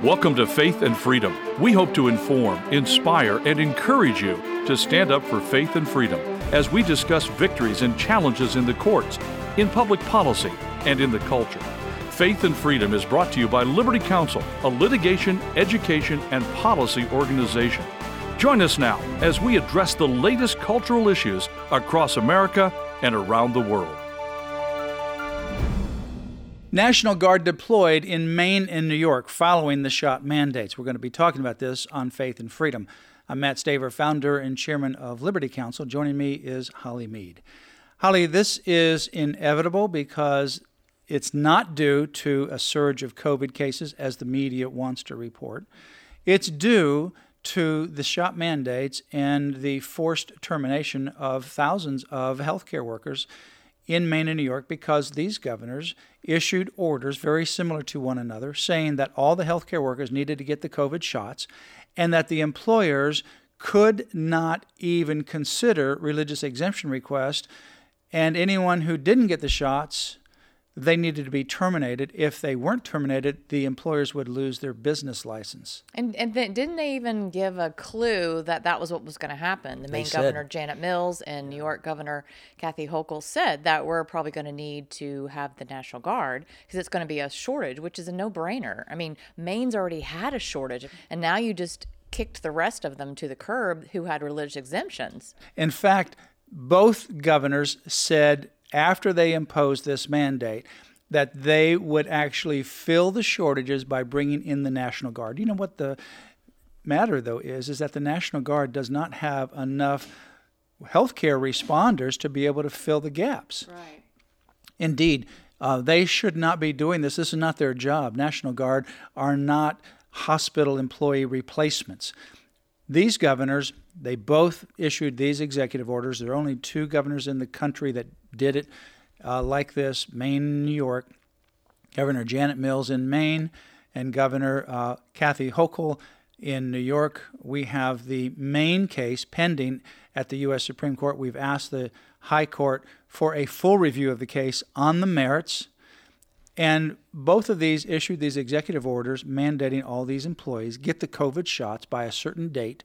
Welcome to Faith and Freedom. We hope to inform, inspire, and encourage you to stand up for faith and freedom as we discuss victories and challenges in the courts, in public policy, and in the culture. Faith and Freedom is brought to you by Liberty Counsel, a litigation, education, and policy organization. Join us now as we address the latest cultural issues across America and around the world. National Guard deployed in Maine and New York following the shot mandates. We're going to be talking about this on Faith and Freedom. I'm Matt Staver, founder and chairman of Liberty Counsel. Joining me is Holly Mead. Holly, this is inevitable because it's not due to a surge of COVID cases, as the media wants to report. It's due to the shot mandates and the forced termination of thousands of healthcare workers in Maine and New York because these governors issued orders very similar to one another saying that all the healthcare workers needed to get the COVID shots and that the employers could not even consider religious exemption requests, and anyone who didn't get the shots, they needed to be terminated. If they weren't terminated, the employers would lose their business license. And then didn't they even give a clue that that was what was going to happen? The Maine Governor Janet Mills and New York Governor Kathy Hochul said that we're probably going to need to have the National Guard because it's going to be a shortage, which is a no-brainer. I mean, Maine's already had a shortage, and now you just kicked the rest of them to the curb who had religious exemptions. In fact, both governors said after they imposed this mandate that they would actually fill the shortages by bringing in the National Guard. You know what the matter, though, is that the National Guard does not have enough healthcare responders to be able to fill the gaps. Right. Indeed, they should not be doing this. This is not their job. National Guard are not hospital employee replacements. These governors, they both issued these executive orders. There are only two governors in the country that did it like this, Maine and New York. Governor Janet Mills in Maine and Governor Kathy Hochul in New York. We have the Maine case pending at the U.S. Supreme Court. We've asked the High Court for a full review of the case on the merits. And both of these issued these executive orders mandating all these employees get the COVID shots by a certain date.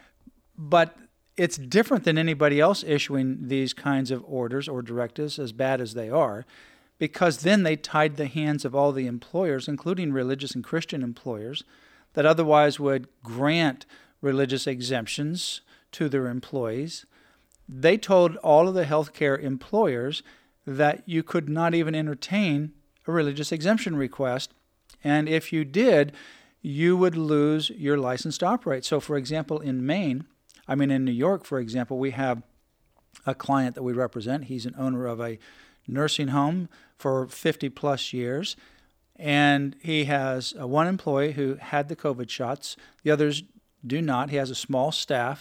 But it's different than anybody else issuing these kinds of orders or directives, as bad as they are, because then they tied the hands of all the employers, including religious and Christian employers, that otherwise would grant religious exemptions to their employees. They told all of the healthcare employers that you could not even entertain a religious exemption request, and if you did, you would lose your license to operate. So, for example, in New York, for example, we have a client that we represent. He's an owner of a nursing home for 50 plus years, and he has one employee who had the COVID shots. The others do not. He has a small staff,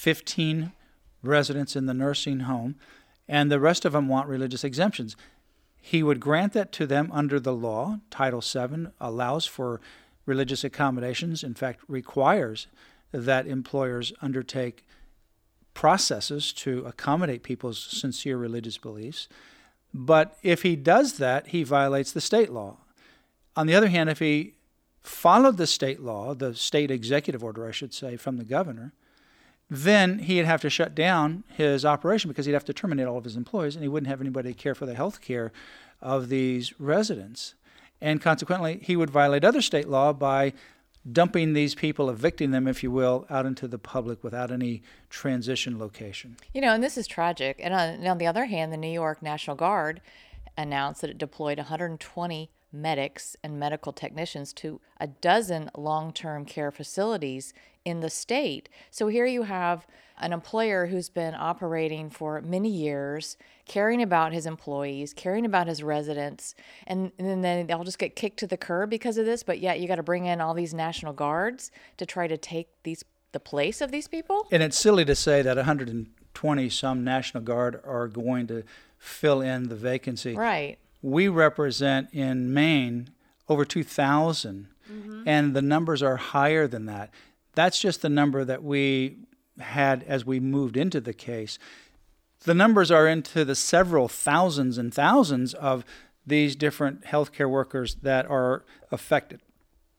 15 residents in the nursing home, and the rest of them want religious exemptions. He would grant that to them under the law. Title VII allows for religious accommodations, in fact, requires that employers undertake processes to accommodate people's sincere religious beliefs. But if he does that, he violates the state law. On the other hand, if he followed the state law, the state executive order, I should say, from the governor, then he'd have to shut down his operation because he'd have to terminate all of his employees and he wouldn't have anybody to care for the health care of these residents. And consequently, he would violate other state law by dumping these people, evicting them, if you will, out into the public without any transition location. You know, and this is tragic. And on the other hand, the New York National Guard announced that it deployed 120 medics and medical technicians to a dozen long-term care facilities in the state. So here you have an employer who's been operating for many years, caring about his employees, caring about his residents, and then they'll just get kicked to the curb because of this, but yet you got to bring in all these National Guards to try to take the place of these people? And it's silly to say that 120 some National Guard are going to fill in the vacancy. Right. We represent in Maine over 2,000, and the numbers are higher than that. That's just the number that we had as we moved into the case. The numbers are into the several thousands and thousands of these different healthcare workers that are affected.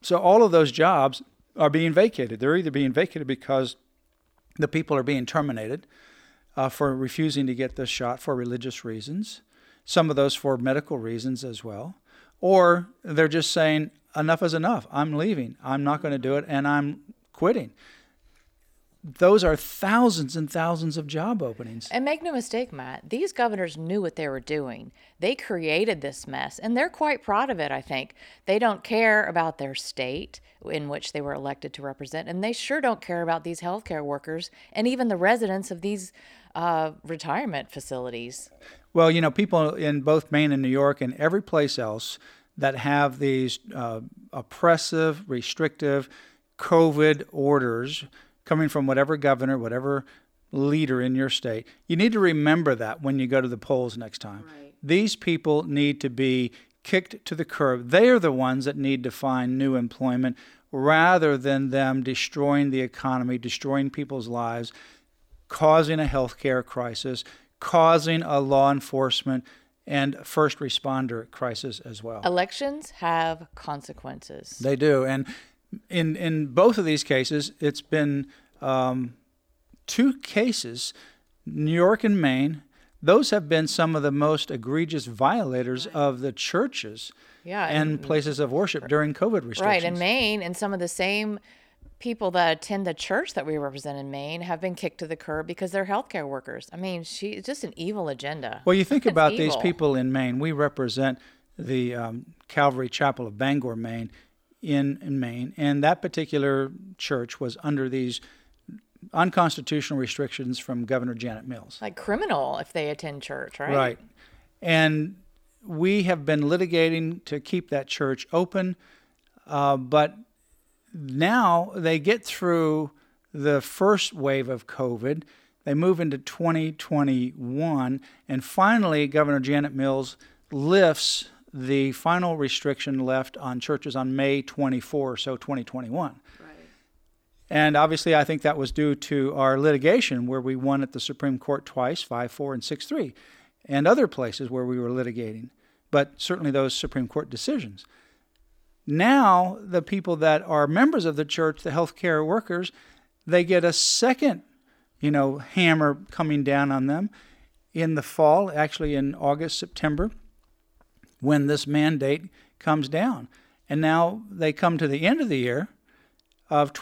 So all of those jobs are being vacated. They're either being vacated because the people are being terminated for refusing to get the shot for religious reasons, some of those for medical reasons as well, or they're just saying, enough is enough. I'm leaving. I'm not going to do it, and I'm quitting. Those are thousands and thousands of job openings. And make no mistake, Matt, these governors knew what they were doing. They created this mess, and they're quite proud of it, I think. They don't care about their state in which they were elected to represent, and they sure don't care about these healthcare workers and even the residents of these retirement facilities. Well, people in both Maine and New York and every place else that have these oppressive, restrictive COVID orders coming from whatever governor, whatever leader in your state, you need to remember that when you go to the polls next time. Right. These people need to be kicked to the curb. They are the ones that need to find new employment rather than them destroying the economy, destroying people's lives, causing a healthcare crisis, causing a law enforcement and first responder crisis as well. Elections have consequences. They do. And in both of these cases, it's been 2 cases, New York and Maine. Those have been some of the most egregious violators of the churches and places of worship during COVID restrictions. Right. In Maine, and some of the same people that attend the church that we represent in Maine have been kicked to the curb because they're healthcare workers. I mean, it's just an evil agenda. Well, you think about these people in Maine. We represent the Calvary Chapel of Bangor, Maine, in Maine, and that particular church was under these unconstitutional restrictions from Governor Janet Mills. Like criminal if they attend church, right? Right. And we have been litigating to keep that church open, but now they get through the first wave of COVID, they move into 2021, and finally Governor Janet Mills lifts the final restriction left on churches on May 24, so 2021. Right. And obviously I think that was due to our litigation where we won at the Supreme Court twice, 5-4 and 6-3, and other places where we were litigating, but certainly those Supreme Court decisions. Now the people that are members of the church, the healthcare workers, they get a second, hammer coming down on them in the fall, actually in August, September, when this mandate comes down. And now they come to the end of the year of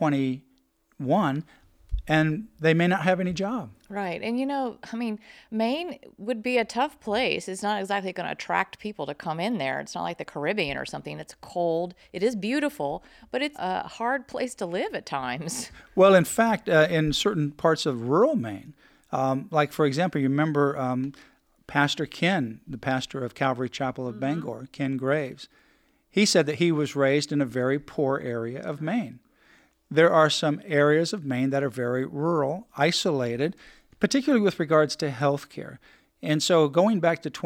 2021, and they may not have any job. Right. And, Maine would be a tough place. It's not exactly going to attract people to come in there. It's not like the Caribbean or something. It's cold. It is beautiful, but it's a hard place to live at times. Well, in fact, in certain parts of rural Maine, like, for example, you remember Pastor Ken, the pastor of Calvary Chapel of Bangor, Ken Graves. He said that he was raised in a very poor area of Maine. There are some areas of Maine that are very rural, isolated, particularly with regards to health care. And so going back to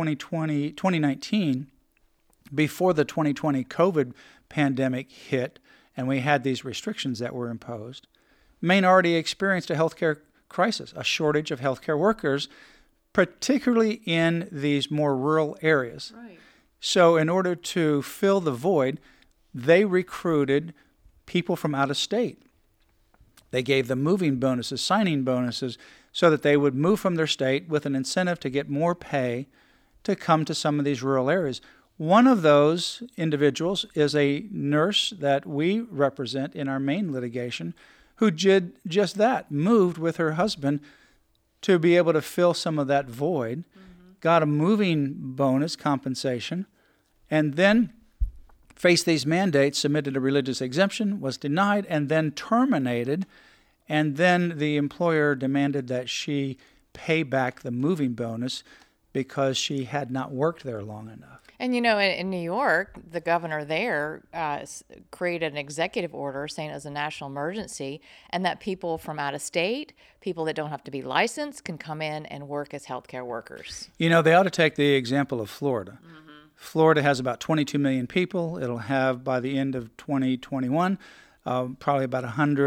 2019, before the 2020 COVID pandemic hit and we had these restrictions that were imposed, Maine already experienced a healthcare crisis, a shortage of healthcare workers, particularly in these more rural areas. Right. So in order to fill the void, they recruited people from out of state. They gave them moving bonuses, signing bonuses, so that they would move from their state with an incentive to get more pay to come to some of these rural areas. One of those individuals is a nurse that we represent in our Maine litigation who did just that, moved with her husband to be able to fill some of that void, got a moving bonus compensation, and then faced these mandates, submitted a religious exemption, was denied, and then terminated. And then the employer demanded that she pay back the moving bonus because she had not worked there long enough. And, in New York, the governor there created an executive order saying it was a national emergency and that people from out of state, people that don't have to be licensed, can come in and work as healthcare workers. They ought to take the example of Florida. Florida has about 22 million people. It'll have, by the end of 2021, probably about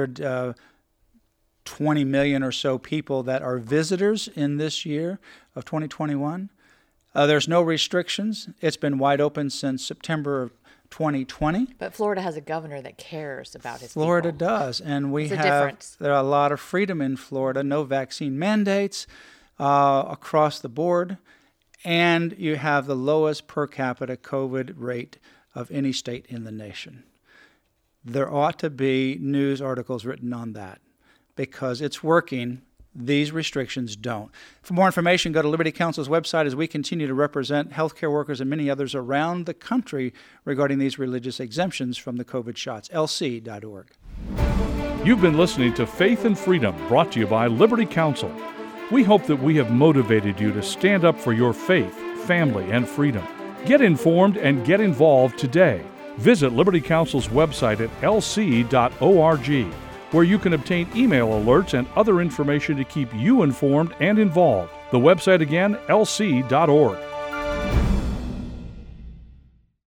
120 million or so people that are visitors in this year of 2021. There's no restrictions. It's been wide open since September of 2020. But Florida has a governor that cares about his Florida people. does, and There's a difference. there are a lot of freedom in Florida. No vaccine mandates across the board, and you have the lowest per capita COVID rate of any state in the nation. There ought to be news articles written on that because it's working. These restrictions don't. For more information, go to Liberty Counsel's website as we continue to represent healthcare workers and many others around the country regarding these religious exemptions from the COVID shots. lc.org. You've been listening to Faith and Freedom, brought to you by Liberty Counsel. We hope that we have motivated you to stand up for your faith, family, and freedom. Get informed and get involved today. Visit Liberty Counsel's website at lc.org, where you can obtain email alerts and other information to keep you informed and involved. The website again, lc.org.